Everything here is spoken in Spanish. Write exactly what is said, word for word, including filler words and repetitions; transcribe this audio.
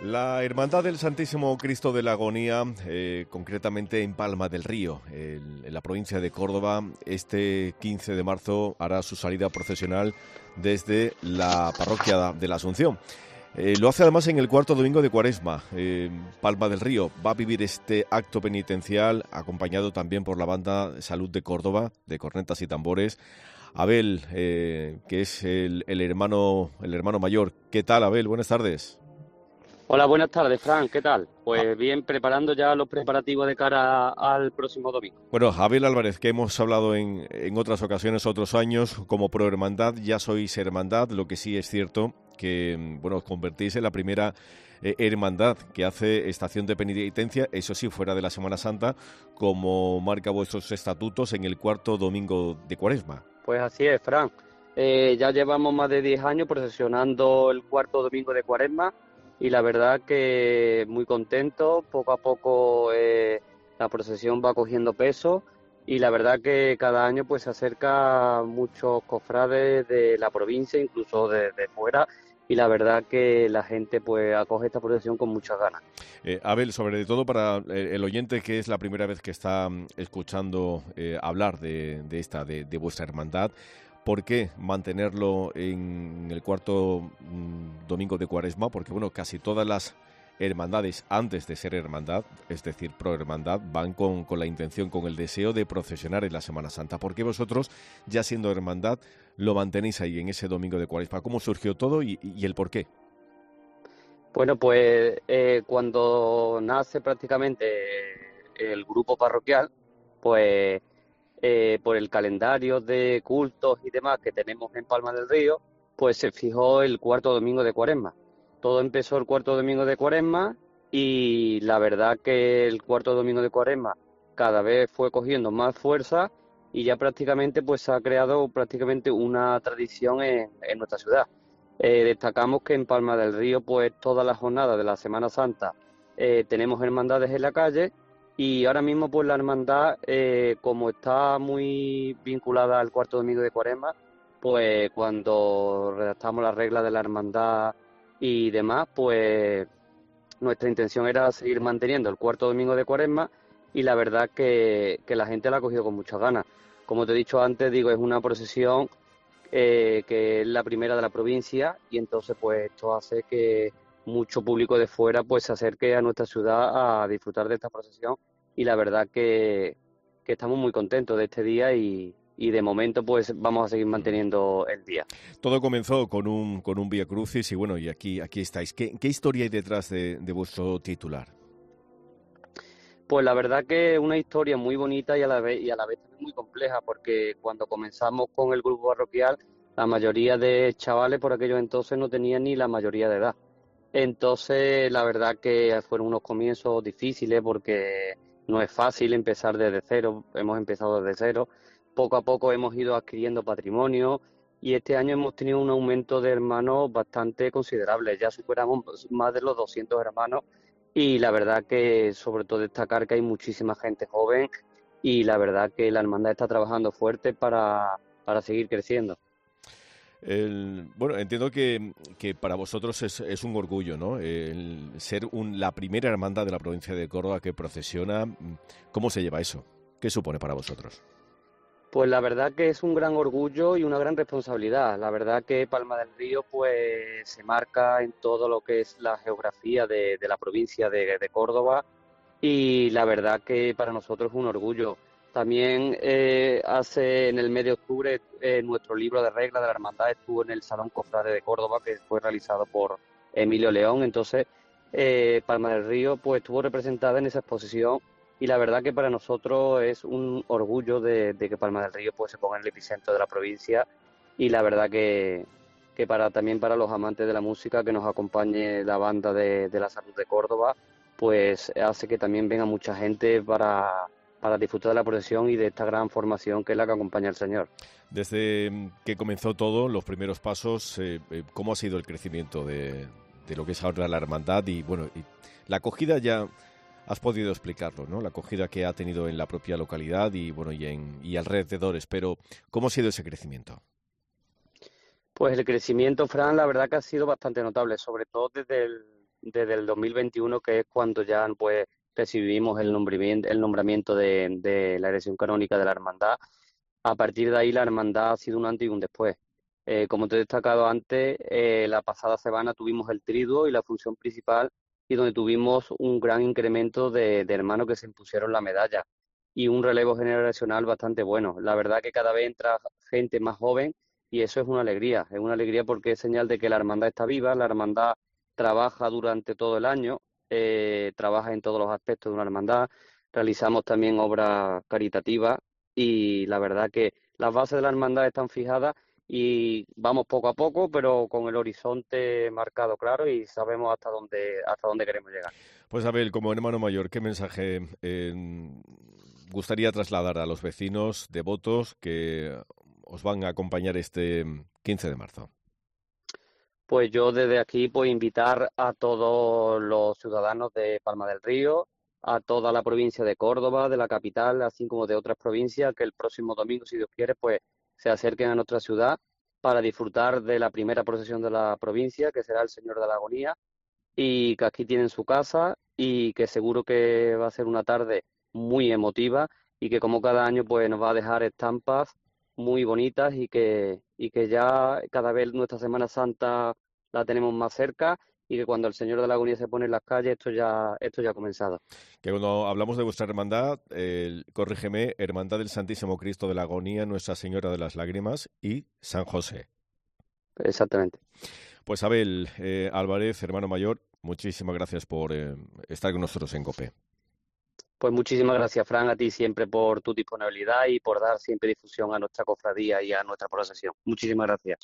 La Hermandad del Santísimo Cristo de la Agonía, eh, concretamente en Palma del Río, en, en la provincia de Córdoba, este quince de marzo hará su salida procesional desde la parroquia de la Asunción. Eh, lo hace además en el cuarto domingo de Cuaresma. eh, Palma del Río va a vivir este acto penitencial acompañado también por la banda Salud de Córdoba, de cornetas y tambores. Abel, eh, que es el, el hermano el hermano mayor. ¿Qué tal, Abel? Buenas tardes. Hola, buenas tardes, Fran, ¿qué tal? Pues bien, preparando ya los preparativos de cara al próximo domingo. Bueno, Abel Álvarez, que hemos hablado en, en otras ocasiones, otros años, como prohermandad, ya sois hermandad, lo que sí es cierto que, bueno, os convertís en la primera eh, hermandad que hace estación de penitencia, eso sí, fuera de la Semana Santa, como marca vuestros estatutos en el cuarto domingo de Cuaresma. Pues así es, Fran. Eh, ya llevamos más de diez años procesionando el cuarto domingo de Cuaresma y la verdad que muy contento. Poco a poco eh, la procesión va cogiendo peso y la verdad que cada año pues se acerca muchos cofrades de la provincia, incluso de, de fuera, y la verdad que la gente pues acoge esta procesión con muchas ganas. Eh, Abel, sobre todo para el oyente que es la primera vez que está escuchando eh, hablar de, de esta, de, de vuestra hermandad, ¿por qué mantenerlo en el cuarto mmm, domingo de Cuaresma? Porque, bueno, casi todas las hermandades, antes de ser hermandad, es decir, prohermandad, van con, con la intención, con el deseo de procesionar en la Semana Santa. ¿Por qué vosotros, ya siendo hermandad, lo mantenéis ahí en ese domingo de Cuaresma? ¿Cómo surgió todo y, y el por qué? Bueno, pues eh, cuando nace prácticamente el grupo parroquial, pues eh, por el calendario de cultos y demás que tenemos en Palma del Río, pues se fijó el cuarto domingo de Cuaresma. Todo empezó el cuarto domingo de Cuaresma y la verdad que el cuarto domingo de Cuaresma cada vez fue cogiendo más fuerza y ya prácticamente pues se ha creado prácticamente una tradición en, en nuestra ciudad. Eh, destacamos que en Palma del Río pues todas las jornadas de la Semana Santa eh, tenemos hermandades en la calle. Y ahora mismo, pues la hermandad, eh, como está muy vinculada al cuarto domingo de Cuaresma, pues cuando redactamos las reglas de la hermandad y demás, pues nuestra intención era seguir manteniendo el cuarto domingo de Cuaresma y la verdad que, que la gente la ha cogido con muchas ganas. Como te he dicho antes, digo, es una procesión eh, que es la primera de la provincia y entonces pues esto hace que mucho público de fuera pues se acerque a nuestra ciudad a disfrutar de esta procesión y la verdad que, que estamos muy contentos de este día y, y de momento pues vamos a seguir manteniendo el día. Todo comenzó con un con un Vía Crucis y bueno, y aquí aquí estáis. ¿Qué, qué historia hay detrás de, de vuestro titular? Pues la verdad que es una historia muy bonita y a la vez y a la vez también muy compleja porque cuando comenzamos con el grupo parroquial la mayoría de chavales por aquellos entonces no tenían ni la mayoría de edad. Entonces, la verdad que fueron unos comienzos difíciles porque no es fácil empezar desde cero, hemos empezado desde cero. Poco a poco hemos ido adquiriendo patrimonio y este año hemos tenido un aumento de hermanos bastante considerable. Ya superamos más de los doscientos hermanos y la verdad que sobre todo destacar que hay muchísima gente joven y la verdad que la hermandad está trabajando fuerte para, para seguir creciendo. El, bueno, entiendo que, que para vosotros es, es un orgullo, ¿no? El ser un, la primera hermandad de la provincia de Córdoba que procesiona. ¿Cómo se lleva eso? ¿Qué supone para vosotros? Pues la verdad que es un gran orgullo y una gran responsabilidad. La verdad que Palma del Río pues se marca en todo lo que es la geografía de, de la provincia de, de Córdoba y la verdad que para nosotros es un orgullo. También eh, hace en el mes de octubre eh, nuestro libro de reglas de la hermandad estuvo en el Salón Cofrade de Córdoba que fue realizado por Emilio León. Entonces eh, Palma del Río pues estuvo representada en esa exposición y la verdad que para nosotros es un orgullo de, de que Palma del Río pues se ponga en el epicentro de la provincia y la verdad que, que para también para los amantes de la música que nos acompañe la banda de, de la Salud de Córdoba pues hace que también venga mucha gente para, para disfrutar de la procesión y de esta gran formación que es la que acompaña al Señor. Desde que comenzó todo, los primeros pasos, eh, ¿cómo ha sido el crecimiento de, de lo que es ahora la hermandad? Y bueno, y la acogida ya has podido explicarlo, ¿no? La acogida que ha tenido en la propia localidad y bueno y en y alrededores, pero ¿cómo ha sido ese crecimiento? Pues el crecimiento, Fran, la verdad que ha sido bastante notable, sobre todo desde el desde el dos mil veintiuno, que es cuando ya pues recibimos el nombramiento, el nombramiento de, de la erección canónica de la hermandad. A partir de ahí la hermandad ha sido un antes y un después. Eh, como te he destacado antes, eh, la pasada semana tuvimos el triduo y la función principal, y donde tuvimos un gran incremento de, de hermanos que se impusieron la medalla y un relevo generacional bastante bueno. La verdad que cada vez entra gente más joven y eso es una alegría, es una alegría porque es señal de que la hermandad está viva, la hermandad trabaja durante todo el año, eh, trabaja en todos los aspectos de una hermandad, realizamos también obras caritativas y la verdad que las bases de la hermandad están fijadas y vamos poco a poco, pero con el horizonte marcado claro y sabemos hasta dónde hasta dónde queremos llegar. Pues Abel, como hermano mayor, ¿qué mensaje eh, gustaría trasladar a los vecinos devotos que os van a acompañar este quince de marzo? Pues yo desde aquí pues invitar a todos los ciudadanos de Palma del Río, a toda la provincia de Córdoba, de la capital, así como de otras provincias, que el próximo domingo, si Dios quiere, pues se acerquen a nuestra ciudad para disfrutar de la primera procesión de la provincia, que será el Señor de la Agonía, y que aquí tienen su casa y que seguro que va a ser una tarde muy emotiva y que como cada año pues nos va a dejar estampas muy bonitas y que, y que ya cada vez nuestra Semana Santa la tenemos más cerca y que cuando el Señor de la Agonía se pone en las calles esto ya, esto ya ha comenzado. Que cuando hablamos de vuestra hermandad, eh, corrígeme, Hermandad del Santísimo Cristo de la Agonía, Nuestra Señora de las Lágrimas y San José. Exactamente. Pues Abel eh, Álvarez, hermano mayor, muchísimas gracias por eh, estar con nosotros en COPE. Pues muchísimas gracias, Fran, a ti siempre por tu disponibilidad y por dar siempre difusión a nuestra cofradía y a nuestra procesión. Muchísimas gracias.